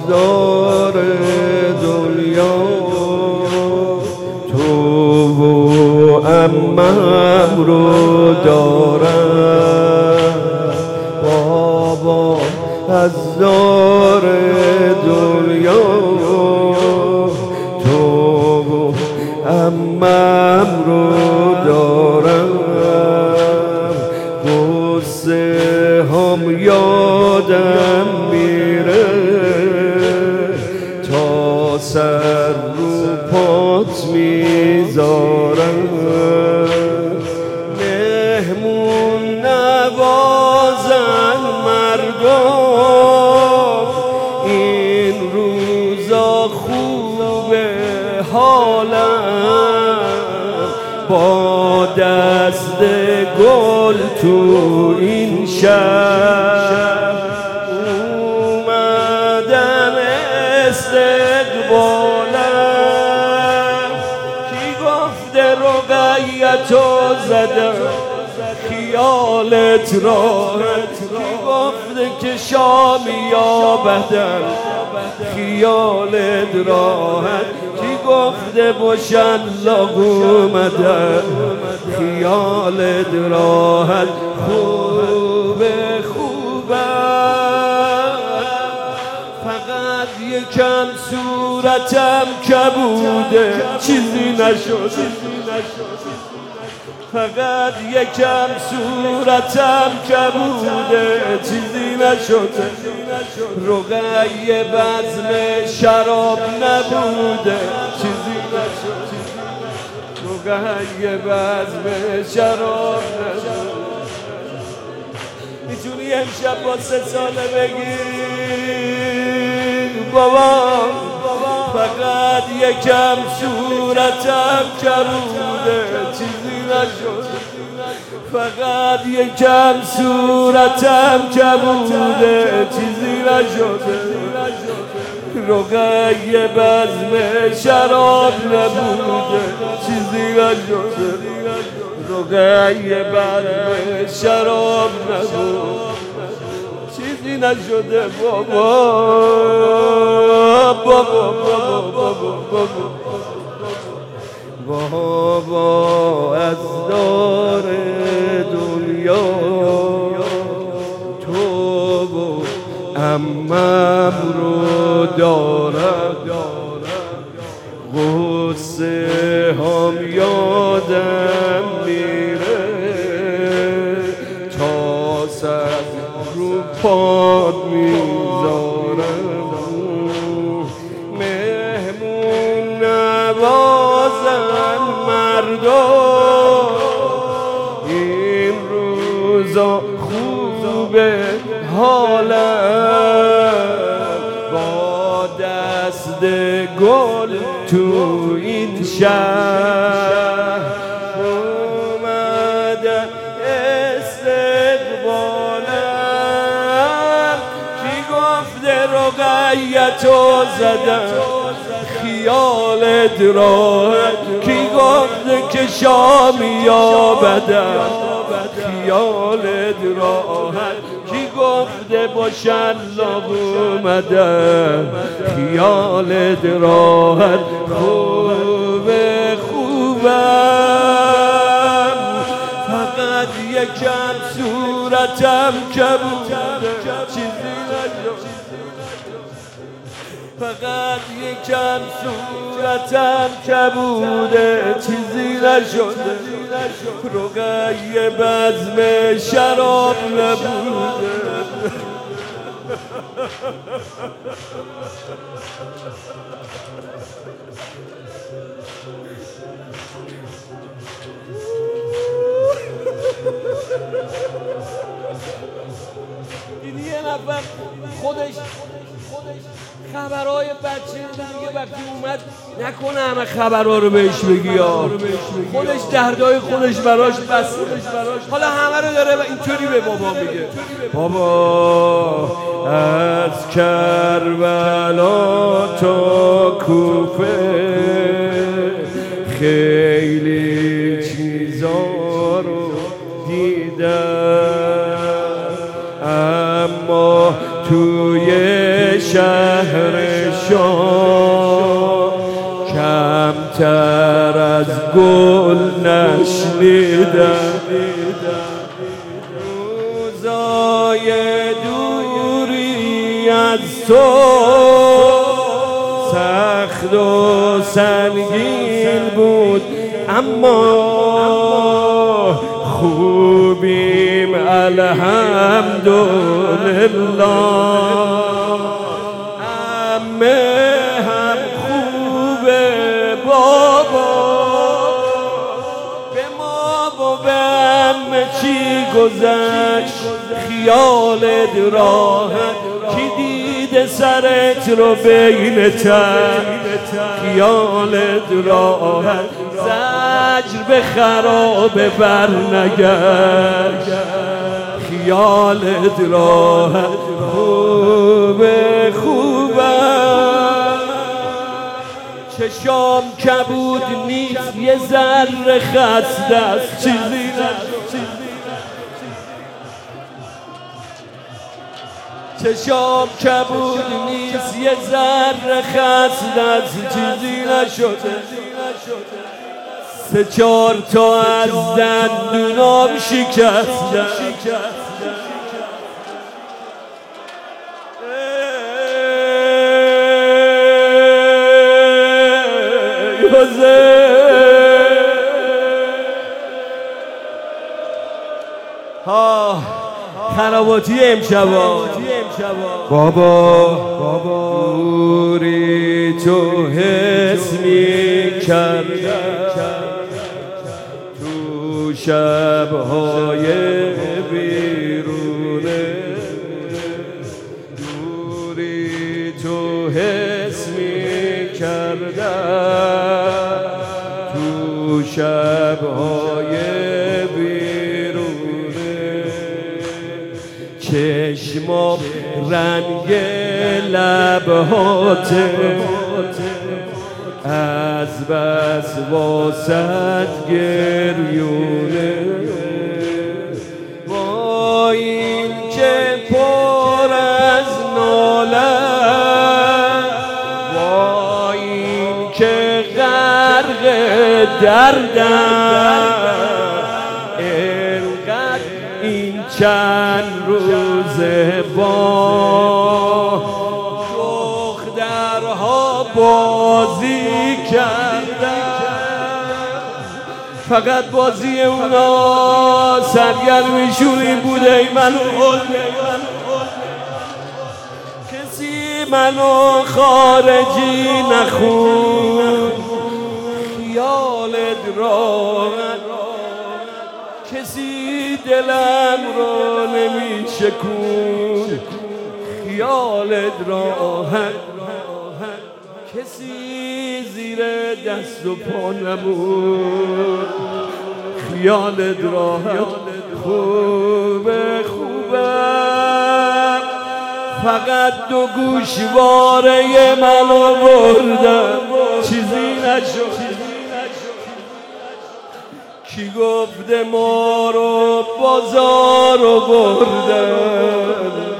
دار دنیا تو و عمم رو دارم بابا از دار دنیا تو و عمم رو دارم قصه هم یادم میره تا سر رو پات میذارم مهمون نوازن مردم این روزا خوبه حالم با دست گل تو این شب اومدن استقبالم کی گفته رقیتو زدم خیالت راحت کی گفته که شامی یا بدن خیالت راحت کی گفته باشن لاغ اومدن خیالت راحت خوبه فقط یکم صورتم کبوده چیزی نشد فقط یکم صورتم کبوده چیزی نشده رقیه بزم شراب نبوده چیزی نشده رقیه بزم شراب نبوده میتونی امشب با 3 ساله بگی بابا فقط یکم صورتم کبوده چیزی نشد فقط یکم صورتم کبوده چیزی نشده رقیه بزم شراب نبوده چیزی نشده رقیه بزم شراب نبوده چیزی نشده بابا از دار دنیا تو و عمم رو دارم غصه هم یادم میره تا سر رو پاد میذارم مهمون نوازن مردم این روزا خوبه حالم با دست گل تو این شهر اومدن استقبالم کی گفته رقیتو زدم خیالت راحت کی گفته که شامی یا بدن خیالت راحت کی گفته باشن لاغ اومدن خیالت راحت خوبم فقط یکم صورتم کبوده چیزی نشد فقط یکم صورتم کبوده چیزی نشده رقیه بزم شراب نبوده این یه نفر خودش خبرهای بچه دیگه وقتی اومد نکنه همه خبرها رو بهش بگی یا خودش دردای خودش براش بس حالا همه رو داره و اینطوری به بابا میگه بابا از کربلا تا کوفه خیلی چیزا رو دیدم اما توی شهر شام کمتر از گل نشنیدم. روزای دوری از تو سخت و سنگین بود، اما خوبیم الحمدلله. عمه هم خوبه بابا، به ما و به عمه چی گذشت؟ خیالت راحت کی دیده سرت رو بین تن؟ خیالت راحت زجر به خرابه بر نگشت. خیالت راحت خوبه خوبه. چشام کبود نیست یه ذره خسته است، چیزی نشد. چشام کبود نیست یه ذره خسته است، چیزی نشده. سه چار تا از دندونام شکسته. خراباتی امشبا بابا دوری تو حس می کردم تو شبهای بیرونه. دوری تو حس می کردم تو شبهای چشمام رنگ لبهاته، از بس واسط گریونه. با این که پر از ناله، با این که غرق دردم، اینقدر این چند روزه با دخترها بازی کردن. فقط بازی اونا سرگرمیشون این بوده ای منو کسی منو خارجی نخون. خیالت راحت کسی دلم رو نمیشکون. خیالت راحت کسی زیر دست و پا نمون. خیالت راحت خوبه خوبه. فقط دو گوشواره منو بردم، چیزی نشد. کی گفته ما رو بازار رو بردن؟